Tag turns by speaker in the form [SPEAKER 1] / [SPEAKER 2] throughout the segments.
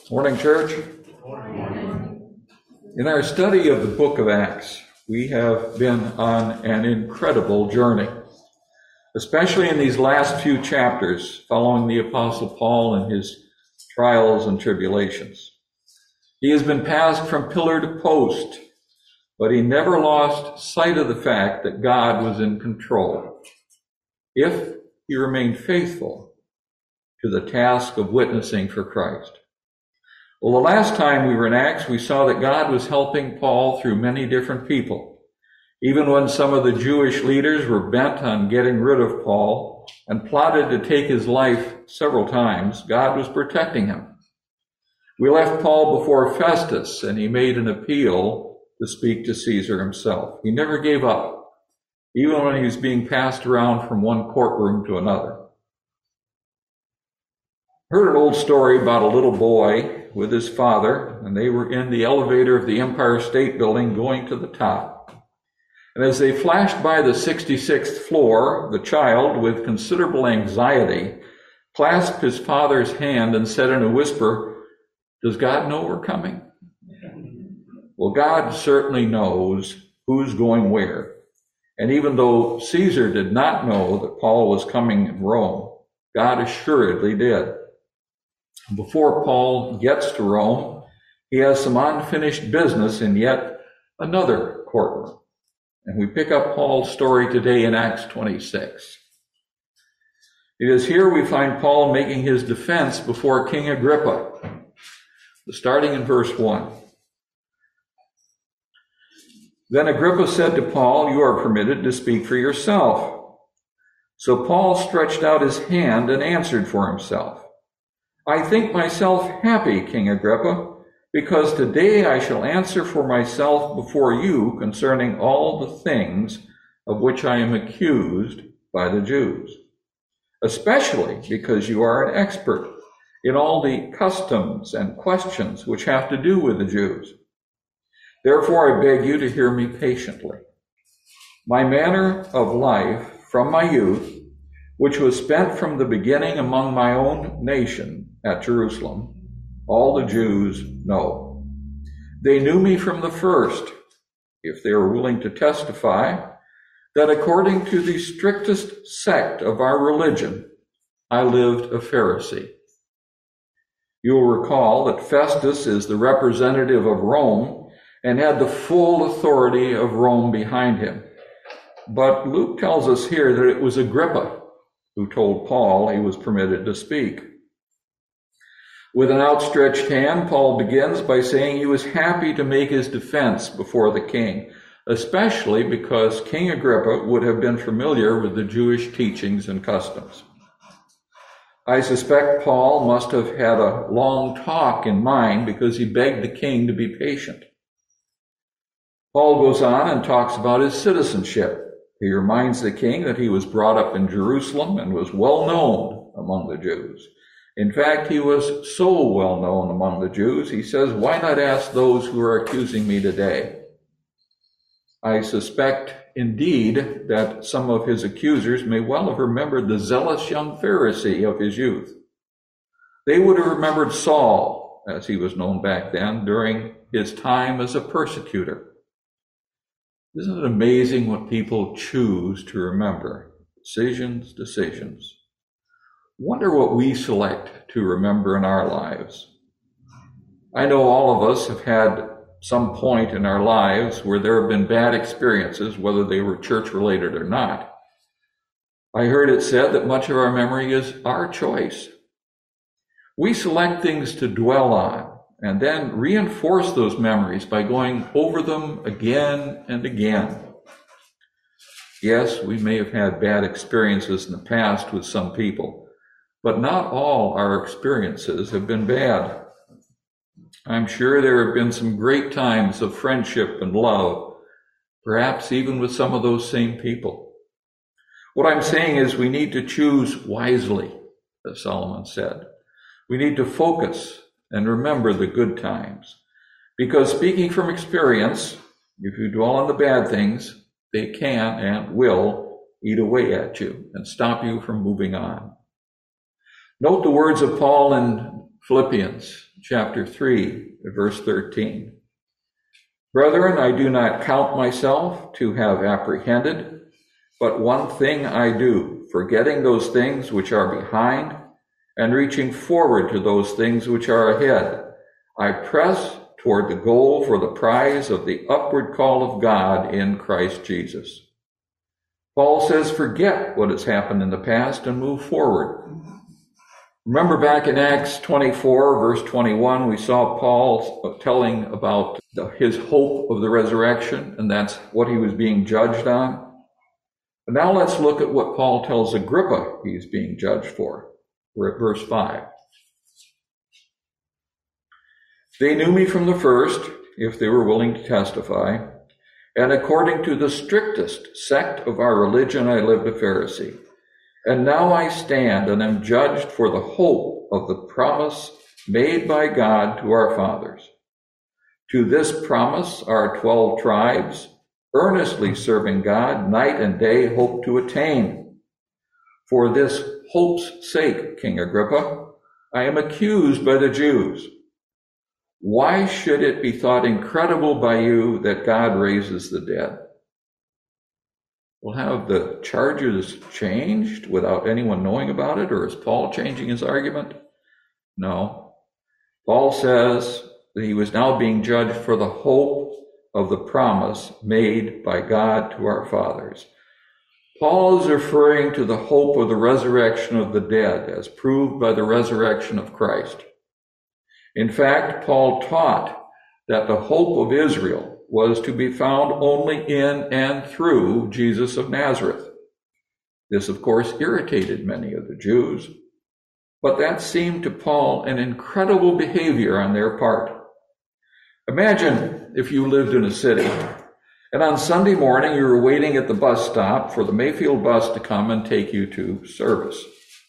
[SPEAKER 1] Morning, church. In our study of the book of Acts, we have been on an incredible journey, especially in these last few chapters following the Apostle Paul and his trials and tribulations. He has been passed from pillar to post, but he never lost sight of the fact that God was in control, if he remained faithful to the task of witnessing for Christ. Well, the last time we were in Acts, we saw that God was helping Paul through many different people. Even when some of the Jewish leaders were bent on getting rid of Paul and plotted to take his life several times, God was protecting him. We left Paul before Festus, and he made an appeal to speak to Caesar himself. He never gave up, even when he was being passed around from one courtroom to another. Heard an old story about a little boy with his father, and they were in the elevator of the Empire State Building going to the top. And as they flashed by the 66th floor, the child, with considerable anxiety, clasped his father's hand and said in a whisper, "Does God know we're coming?" Well, God certainly knows who's going where. And even though Caesar did not know that Paul was coming in Rome, God assuredly did. Before Paul gets to Rome, he has some unfinished business in yet another courtroom. And we pick up Paul's story today in Acts 26. It is here we find Paul making his defense before King Agrippa, starting in verse 1. Then Agrippa said to Paul, "You are permitted to speak for yourself." So Paul stretched out his hand and answered for himself. "I think myself happy, King Agrippa, because today I shall answer for myself before you concerning all the things of which I am accused by the Jews, especially because you are an expert in all the customs and questions which have to do with the Jews. Therefore I beg you to hear me patiently. My manner of life from my youth, which was spent from the beginning among my own nation at Jerusalem, all the Jews know. They knew me from the first, if they were willing to testify, that according to the strictest sect of our religion, I lived a Pharisee. You will recall that Festus is the representative of Rome and had the full authority of Rome behind him. But Luke tells us here that it was Agrippa who told Paul he was permitted to speak. With an outstretched hand, Paul begins by saying he was happy to make his defense before the king, especially because King Agrippa would have been familiar with the Jewish teachings and customs. I suspect Paul must have had a long talk in mind because he begged the king to be patient. Paul goes on and talks about his citizenship. He reminds the king that he was brought up in Jerusalem and was well known among the Jews. In fact, he was so well known among the Jews, he says, "Why not ask those who are accusing me today?" I suspect, indeed, that some of his accusers may well have remembered the zealous young Pharisee of his youth. They would have remembered Saul, as he was known back then, during his time as a persecutor. Isn't it amazing what people choose to remember? Decisions. Wonder what we select to remember in our lives. I know all of us have had some point in our lives where there have been bad experiences, whether they were church-related or not. I heard it said that much of our memory is our choice. We select things to dwell on and then reinforce those memories by going over them again and again. Yes, we may have had bad experiences in the past with some people, but not all our experiences have been bad. I'm sure there have been some great times of friendship and love, perhaps even with some of those same people. What I'm saying is we need to choose wisely, as Solomon said. We need to focus and remember the good times. Because speaking from experience, if you dwell on the bad things, they can and will eat away at you and stop you from moving on. Note the words of Paul in Philippians chapter 3, verse 13. Brethren, I do not count myself to have apprehended, but one thing I do, forgetting those things which are behind and reaching forward to those things which are ahead. I press toward the goal for the prize of the upward call of God in Christ Jesus. Paul says, forget what has happened in the past and move forward. Remember back in Acts 24, verse 21, we saw Paul telling about his hope of the resurrection, and that's what he was being judged on. But now let's look at what Paul tells Agrippa he's being judged for. We're at verse 5. They knew me from the first, if they were willing to testify, and according to the strictest sect of our religion I lived a Pharisee. And now I stand and am judged for the hope of the promise made by God to our fathers. To this promise our 12 tribes, earnestly serving God, night and day hope to attain. For this hope's sake, King Agrippa, I am accused by the Jews. Why should it be thought incredible by you that God raises the dead? Will have the charges changed without anyone knowing about it, or is Paul changing his argument? No. Paul says that he was now being judged for the hope of the promise made by God to our fathers. Paul is referring to the hope of the resurrection of the dead as proved by the resurrection of Christ. In fact, Paul taught that the hope of Israel was to be found only in and through Jesus of Nazareth. This, of course, irritated many of the Jews, but that seemed to Paul an incredible behavior on their part. Imagine if you lived in a city, and on Sunday morning you were waiting at the bus stop for the Mayfield bus to come and take you to service.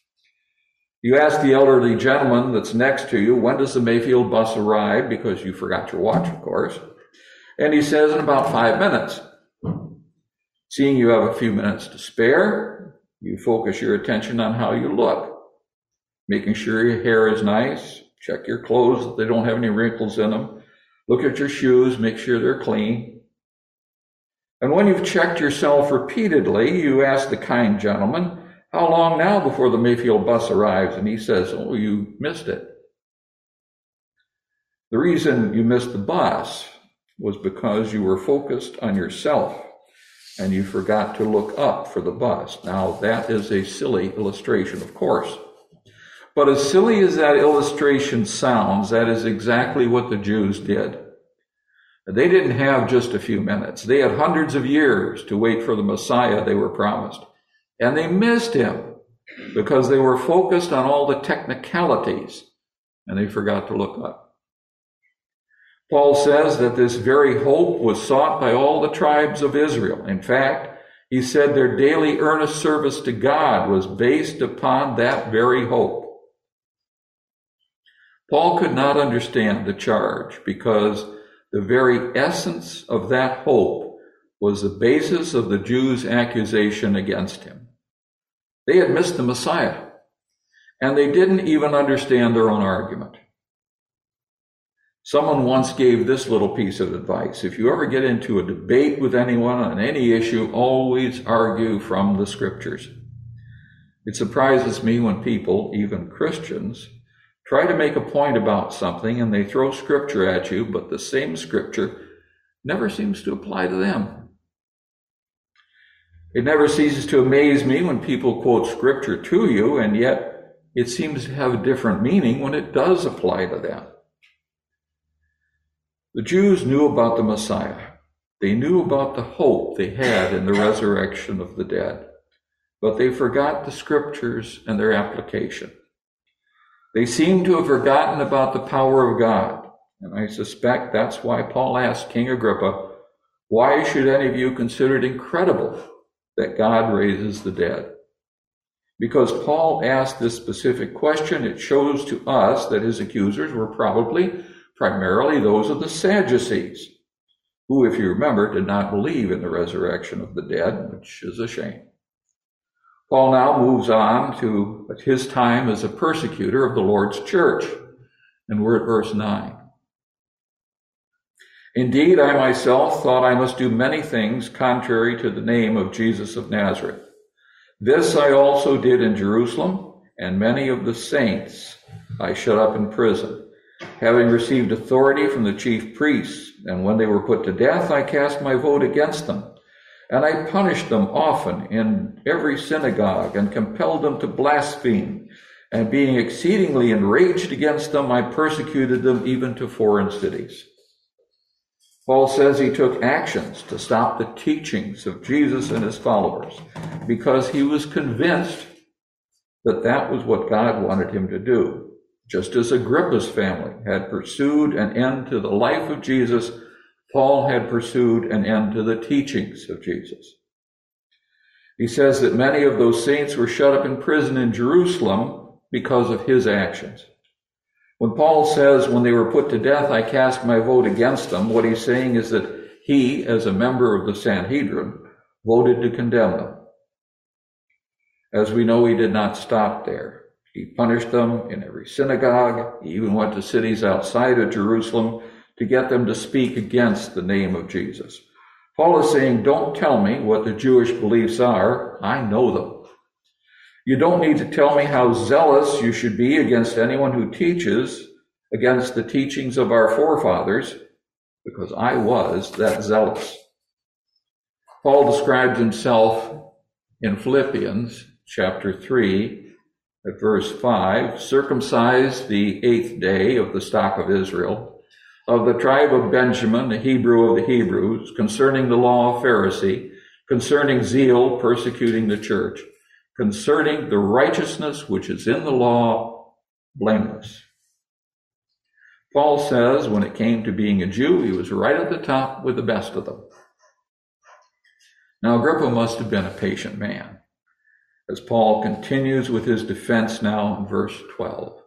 [SPEAKER 1] You ask the elderly gentleman that's next to you, when does the Mayfield bus arrive? Because you forgot your watch, of course. And he says, in about 5 minutes. Seeing you have a few minutes to spare, you focus your attention on how you look, making sure your hair is nice, check your clothes that they don't have any wrinkles in them, look at your shoes, make sure they're clean. And when you've checked yourself repeatedly, you ask the kind gentleman, how long now before the Mayfield bus arrives? And he says, oh, you missed it. The reason you missed the bus was because you were focused on yourself and you forgot to look up for the bus. Now, that is a silly illustration, of course. But as silly as that illustration sounds, that is exactly what the Jews did. They didn't have just a few minutes. They had hundreds of years to wait for the Messiah they were promised. And they missed him because they were focused on all the technicalities and they forgot to look up. Paul says that this very hope was sought by all the tribes of Israel. In fact, he said their daily earnest service to God was based upon that very hope. Paul could not understand the charge because the very essence of that hope was the basis of the Jews' accusation against him. They had missed the Messiah, and they didn't even understand their own argument. Someone once gave this little piece of advice. If you ever get into a debate with anyone on any issue, always argue from the scriptures. It surprises me when people, even Christians, try to make a point about something and they throw scripture at you, but the same scripture never seems to apply to them. It never ceases to amaze me when people quote scripture to you, and yet it seems to have a different meaning when it does apply to them. The Jews knew about the Messiah. They knew about the hope they had in the resurrection of the dead, but they forgot the scriptures and their application. They seem to have forgotten about the power of God, and I suspect that's why Paul asked King Agrippa, why should any of you consider it incredible that God raises the dead? Because Paul asked this specific question, it shows to us that his accusers were probably primarily those of the Sadducees, who, if you remember, did not believe in the resurrection of the dead, which is a shame. Paul now moves on to his time as a persecutor of the Lord's church. And we're at verse 9. Indeed, I myself thought I must do many things contrary to the name of Jesus of Nazareth. This I also did in Jerusalem, and many of the saints I shut up in prison, having received authority from the chief priests. And when they were put to death, I cast my vote against them. And I punished them often in every synagogue, and compelled them to blaspheme. And being exceedingly enraged against them, I persecuted them even to foreign cities. Paul says he took actions to stop the teachings of Jesus and his followers because he was convinced that that was what God wanted him to do. Just as Agrippa's family had pursued an end to the life of Jesus, Paul had pursued an end to the teachings of Jesus. He says that many of those saints were shut up in prison in Jerusalem because of his actions. When Paul says, when they were put to death, I cast my vote against them, what he's saying is that he, as a member of the Sanhedrin, voted to condemn them. As we know, he did not stop there. He punished them in every synagogue. He even went to cities outside of Jerusalem to get them to speak against the name of Jesus. Paul is saying, don't tell me what the Jewish beliefs are. I know them. You don't need to tell me how zealous you should be against anyone who teaches against the teachings of our forefathers, because I was that zealous. Paul described himself in Philippians chapter 3 at verse 5, circumcised the 8th day of the stock of Israel, of the tribe of Benjamin, the Hebrew of the Hebrews, concerning the law of Pharisee, concerning zeal, persecuting the church, concerning the righteousness which is in the law, blameless. Paul says when it came to being a Jew, he was right at the top with the best of them. Now, Agrippa must have been a patient man, as Paul continues with his defense now in verse 12.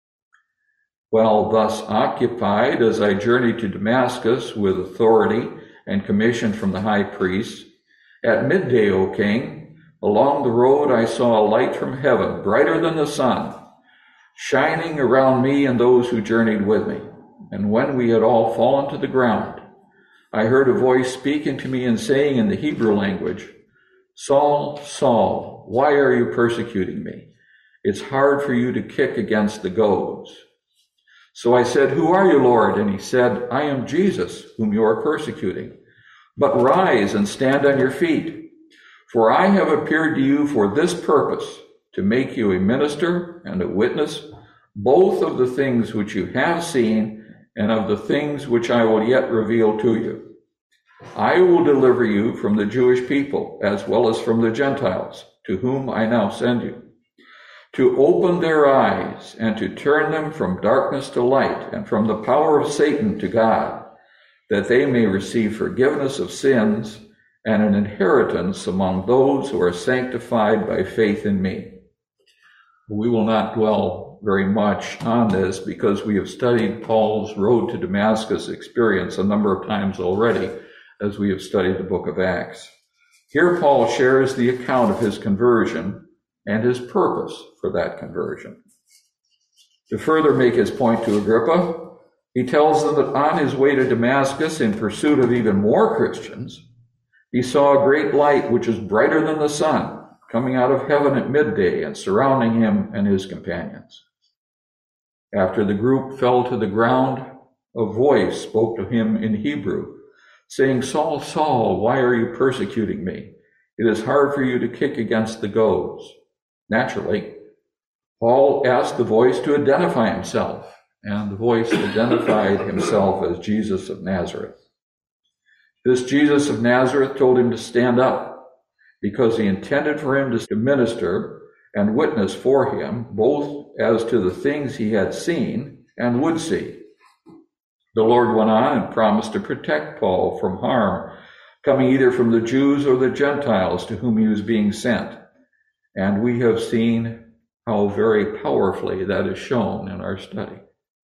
[SPEAKER 1] Well, thus occupied as I journeyed to Damascus with authority and commission from the high priest, at midday, O king, along the road I saw a light from heaven, brighter than the sun, shining around me and those who journeyed with me. And when we had all fallen to the ground, I heard a voice speaking to me and saying in the Hebrew language, Saul, Saul, why are you persecuting me? It's hard for you to kick against the goads. So I said, who are you, Lord? And he said, I am Jesus, whom you are persecuting. But rise and stand on your feet. For I have appeared to you for this purpose, to make you a minister and a witness, both of the things which you have seen and of the things which I will yet reveal to you. I will deliver you from the Jewish people as well as from the Gentiles, to whom I now send you, to open their eyes and to turn them from darkness to light and from the power of Satan to God, that they may receive forgiveness of sins and an inheritance among those who are sanctified by faith in me. We will not dwell very much on this because we have studied Paul's road to Damascus experience a number of times already as we have studied the book of Acts. Here Paul shares the account of his conversion and his purpose for that conversion. To further make his point to Agrippa, he tells them that on his way to Damascus in pursuit of even more Christians, he saw a great light which is brighter than the sun, coming out of heaven at midday and surrounding him and his companions. After the group fell to the ground, a voice spoke to him in Hebrew, saying, Saul, Saul, why are you persecuting me? It is hard for you to kick against the goads. Naturally, Paul asked the voice to identify himself, and the voice identified himself as Jesus of Nazareth. This Jesus of Nazareth told him to stand up because he intended for him to minister and witness for him, both as to the things he had seen and would see. The Lord went on and promised to protect Paul from harm coming either from the Jews or the Gentiles to whom he was being sent. And we have seen how very powerfully that is shown in our study.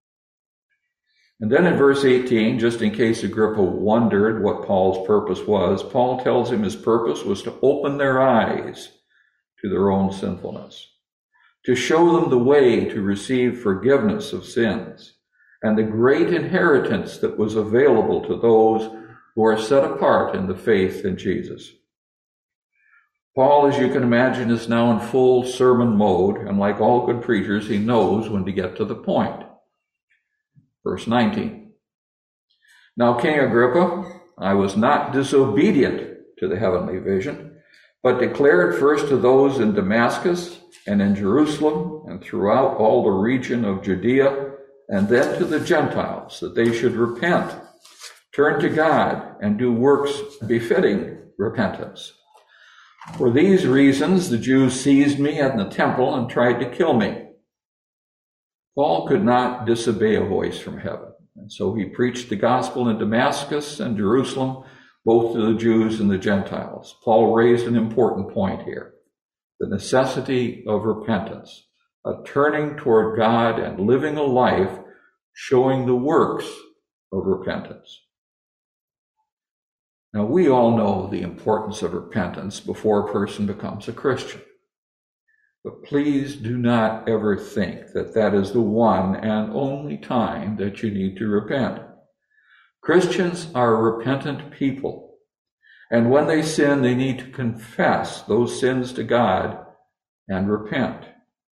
[SPEAKER 1] And then in verse 18, just in case Agrippa wondered what Paul's purpose was, Paul tells him his purpose was to open their eyes to their own sinfulness, to show them the way to receive forgiveness of sins, and the great inheritance that was available to those who are set apart in the faith in Jesus. Paul, as you can imagine, is now in full sermon mode, and like all good preachers, he knows when to get to the point. Verse 19. Now, King Agrippa, I was not disobedient to the heavenly vision, but declared first to those in Damascus and in Jerusalem and throughout all the region of Judea, and then to the Gentiles, that they should repent, turn to God, and do works befitting repentance. For these reasons, the Jews seized me in the temple and tried to kill me. Paul could not disobey a voice from heaven, and so he preached the gospel in Damascus and Jerusalem, both to the Jews and the Gentiles. Paul raised an important point here: the necessity of repentance, a turning toward God and living a life showing the works of repentance. Now, we all know the importance of repentance before a person becomes a Christian. But please do not ever think that that is the one and only time that you need to repent. Christians are repentant people, and when they sin, they need to confess those sins to God and repent.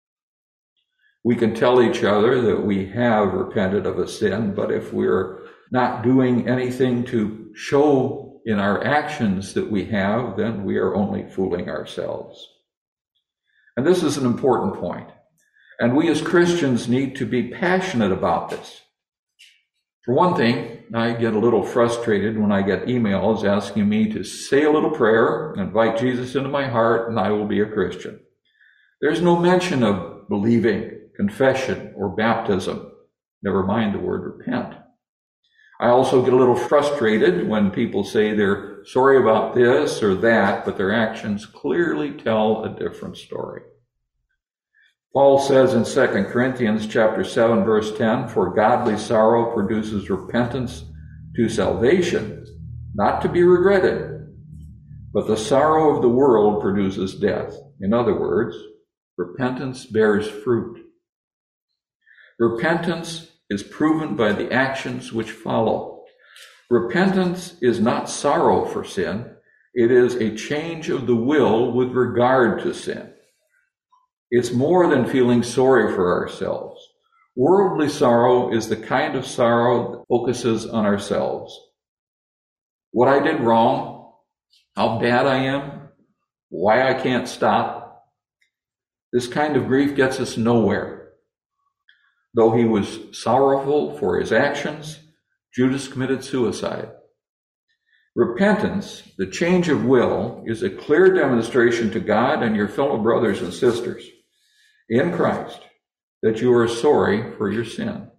[SPEAKER 1] We can tell each other that we have repented of a sin, but if we're not doing anything to show in our actions that we have, then we are only fooling ourselves. And this is an important point. And we as Christians need to be passionate about this. For one thing, I get a little frustrated when I get emails asking me to say a little prayer, invite Jesus into my heart, and I will be a Christian. There's no mention of believing, confession, or baptism, never mind the word repent. I also get a little frustrated when people say they're sorry about this or that, but their actions clearly tell a different story. Paul says in 2 Corinthians chapter 7, verse 10, "For godly sorrow produces repentance to salvation, not to be regretted, but the sorrow of the world produces death." In other words, repentance bears fruit. Repentance is proven by the actions which follow. Repentance is not sorrow for sin. It is a change of the will with regard to sin. It's more than feeling sorry for ourselves. Worldly sorrow is the kind of sorrow that focuses on ourselves. What I did wrong, how bad I am, why I can't stop. This kind of grief gets us nowhere. Though he was sorrowful for his actions, Judas committed suicide. Repentance, the change of will, is a clear demonstration to God and your fellow brothers and sisters in Christ that you are sorry for your sin.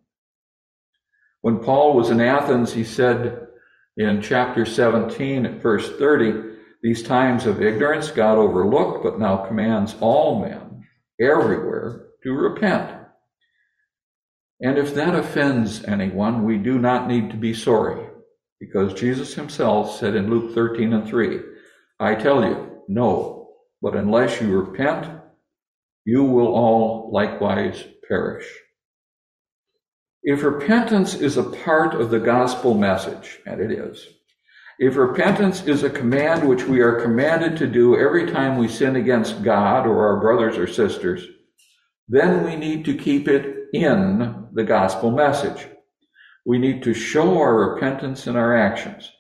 [SPEAKER 1] When Paul was in Athens, he said in chapter 17 at verse 30, "These times of ignorance God overlooked, but now commands all men everywhere to repent." And if that offends anyone, we do not need to be sorry, because Jesus himself said in Luke 13 and 3, "I tell you, no, but unless you repent, you will all likewise perish." If repentance is a part of the gospel message, and it is, if repentance is a command which we are commanded to do every time we sin against God or our brothers or sisters, then we need to keep it in the gospel message. We need to show our repentance in our actions.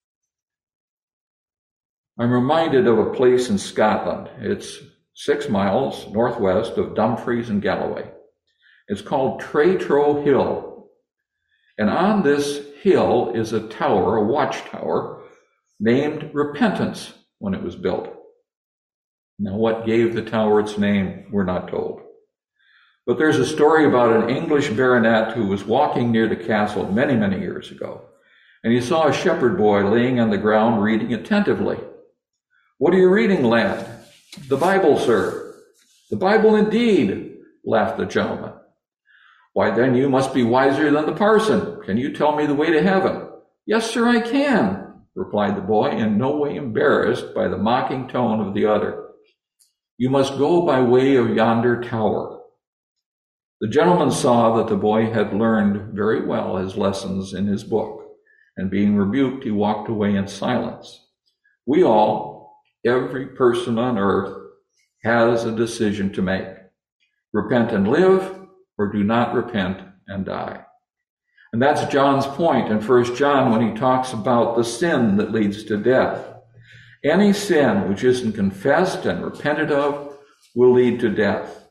[SPEAKER 1] I'm reminded of a place in Scotland. It's 6 miles northwest of Dumfries and Galloway. It's called Traytro Hill. And on this hill is a tower, a watchtower, named Repentance when it was built. Now, what gave the tower its name, we're not told. But there's a story about an English baronet who was walking near the castle many, many years ago, and he saw a shepherd boy laying on the ground reading attentively. "What are you reading, lad?" "The Bible, sir." "The Bible indeed," laughed the gentleman. "Why, then you must be wiser than the parson. Can you tell me the way to heaven?" "Yes, sir, I can," replied the boy, in no way embarrassed by the mocking tone of the other. "You must go by way of yonder tower." The gentleman saw that the boy had learned very well his lessons in his book, and being rebuked, he walked away in silence. We all, every person on earth, has a decision to make. Repent and live, or do not repent and die. And that's John's point in 1 John when he talks about the sin that leads to death. Any sin which isn't confessed and repented of will lead to death.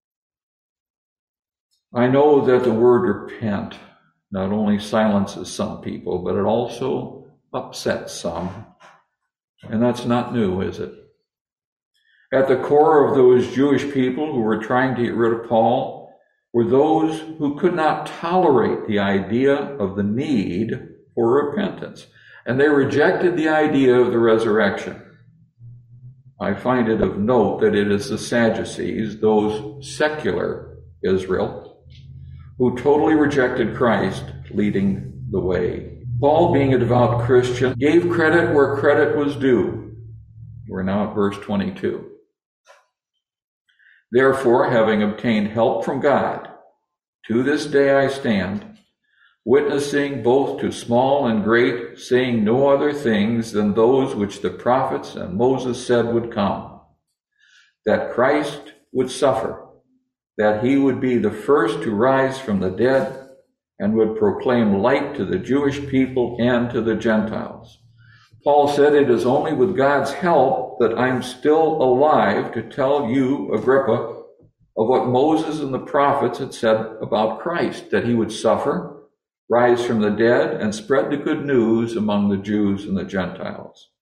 [SPEAKER 1] I know that the word repent not only silences some people, but it also upsets some. And that's not new, is it? At the core of those Jewish people who were trying to get rid of Paul were those who could not tolerate the idea of the need for repentance. And they rejected the idea of the resurrection. I find it of note that it is the Sadducees, those secular Israel, who totally rejected Christ leading the way. Paul, being a devout Christian, gave credit where credit was due. We're now at verse 22. Therefore, having obtained help from God, to this day I stand, witnessing both to small and great, saying no other things than those which the prophets and Moses said would come, that Christ would suffer, that he would be the first to rise from the dead, and would proclaim light to the Jewish people and to the Gentiles. Paul said, it is only with God's help that I'm still alive to tell you, Agrippa, of what Moses and the prophets had said about Christ, that he would suffer, rise from the dead, and spread the good news among the Jews and the Gentiles.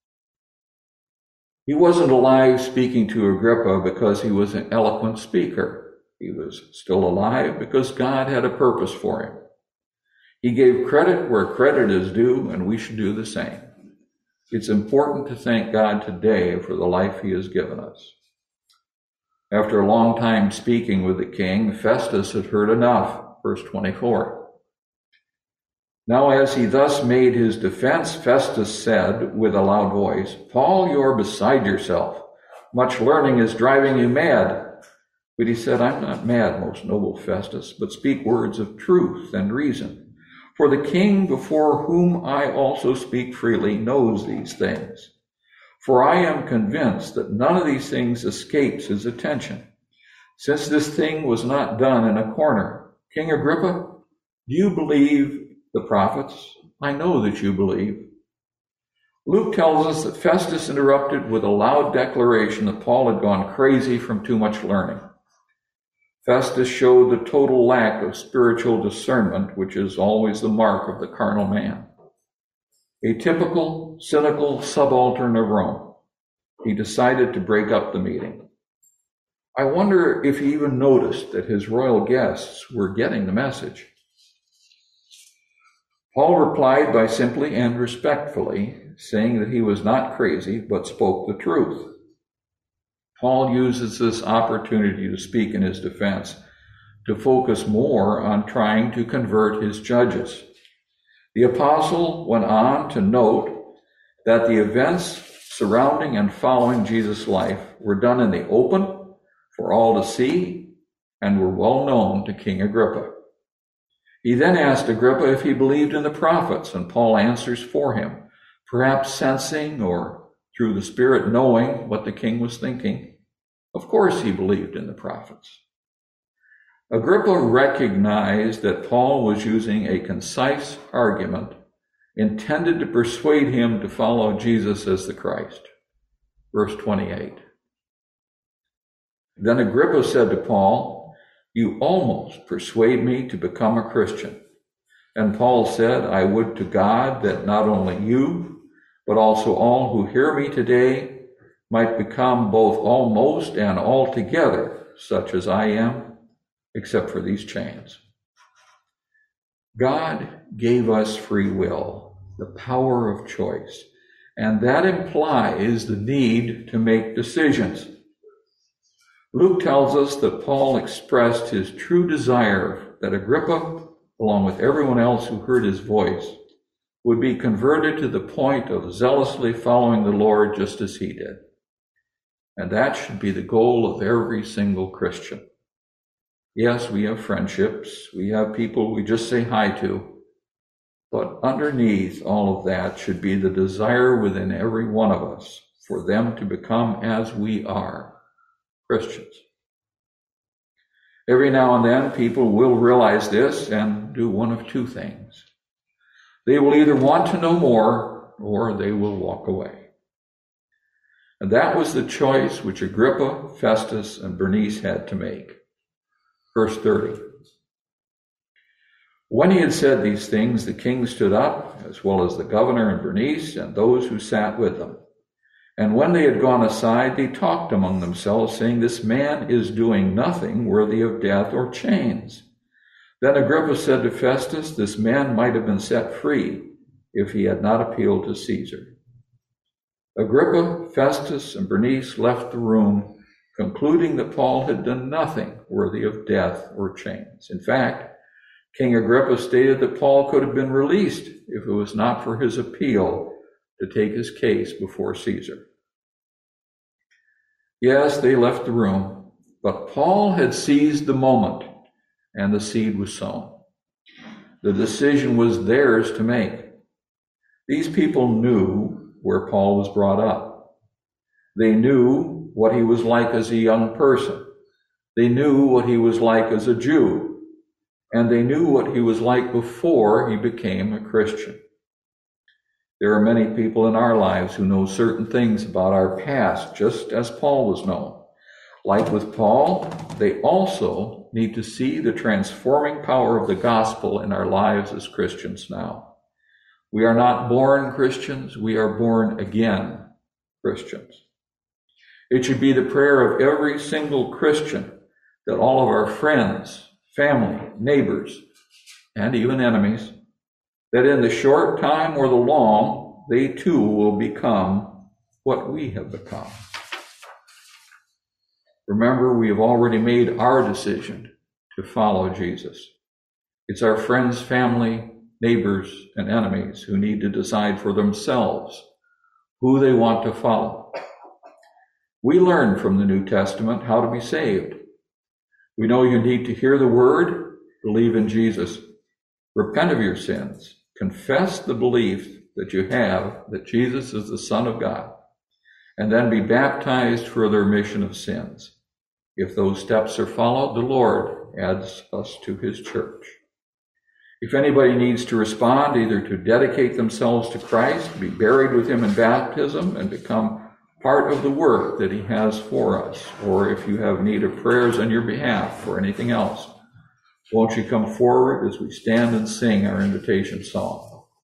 [SPEAKER 1] He wasn't alive speaking to Agrippa because he was an eloquent speaker. He was still alive because God had a purpose for him. He gave credit where credit is due, and we should do the same. It's important to thank God today for the life he has given us. After a long time speaking with the king, Festus had heard enough. Verse 24. Now as he thus made his defense, Festus said with a loud voice, Paul, you are beside yourself. Much learning is driving you mad. But he said, I'm not mad, most noble Festus, but speak words of truth and reason. For the king before whom I also speak freely knows these things. For I am convinced that none of these things escapes his attention, since this thing was not done in a corner. King Agrippa, do you believe the prophets? I know that you believe. Luke tells us that Festus interrupted with a loud declaration that Paul had gone crazy from too much learning. Festus showed the total lack of spiritual discernment, which is always the mark of the carnal man. A typical, cynical subaltern of Rome, he decided to break up the meeting. I wonder if he even noticed that his royal guests were getting the message. Paul replied by simply and respectfully saying that he was not crazy, but spoke the truth. Paul uses this opportunity to speak in his defense to focus more on trying to convert his judges. The apostle went on to note that the events surrounding and following Jesus' life were done in the open for all to see and were well known to King Agrippa. He then asked Agrippa if he believed in the prophets, and Paul answers for him, perhaps sensing or through the Spirit knowing what the king was thinking. Of course he believed in the prophets. Agrippa recognized that Paul was using a concise argument intended to persuade him to follow Jesus as the Christ. Verse 28. Then Agrippa said to Paul, you almost persuade me to become a Christian. And Paul said, I would to God that not only you, but also all who hear me today might become both almost and altogether such as I am, except for these chains. God gave us free will, the power of choice, and that implies the need to make decisions. Luke tells us that Paul expressed his true desire that Agrippa, along with everyone else who heard his voice, would be converted to the point of zealously following the Lord just as he did. And that should be the goal of every single Christian. Yes, we have friendships. We have people we just say hi to. But underneath all of that should be the desire within every one of us for them to become as we are, Christians. Every now and then, people will realize this and do one of two things. They will either want to know more or they will walk away. And that was the choice which Agrippa, Festus, and Bernice had to make. Verse 30. When he had said these things, the king stood up, as well as the governor and Bernice, and those who sat with them. And when they had gone aside, they talked among themselves, saying, "This man is doing nothing worthy of death or chains." Then Agrippa said to Festus, "This man might have been set free if he had not appealed to Caesar." Agrippa, Festus, and Bernice left the room, concluding that Paul had done nothing worthy of death or chains. In fact, King Agrippa stated that Paul could have been released if it was not for his appeal to take his case before Caesar. Yes, they left the room, but Paul had seized the moment, and the seed was sown. The decision was theirs to make. These people knew where Paul was brought up. They knew what he was like as a young person. They knew what he was like as a Jew. And they knew what he was like before he became a Christian. There are many people in our lives who know certain things about our past, just as Paul was known. Like with Paul, they also need to see the transforming power of the gospel in our lives as Christians now. We are not born Christians, we are born again Christians. It should be the prayer of every single Christian that all of our friends, family, neighbors, and even enemies, that in the short time or the long, they too will become what we have become. Remember, we have already made our decision to follow Jesus. It's our friends, family, neighbors, and enemies who need to decide for themselves who they want to follow. We learned from the New Testament how to be saved. We know you need to hear the word, believe in Jesus, repent of your sins, confess the belief that you have that Jesus is the Son of God, and then be baptized for the remission of sins. If those steps are followed, the Lord adds us to his church. If anybody needs to respond, either to dedicate themselves to Christ, be buried with him in baptism, and become part of the work that he has for us, or if you have need of prayers on your behalf for anything else, won't you come forward as we stand and sing our invitation song?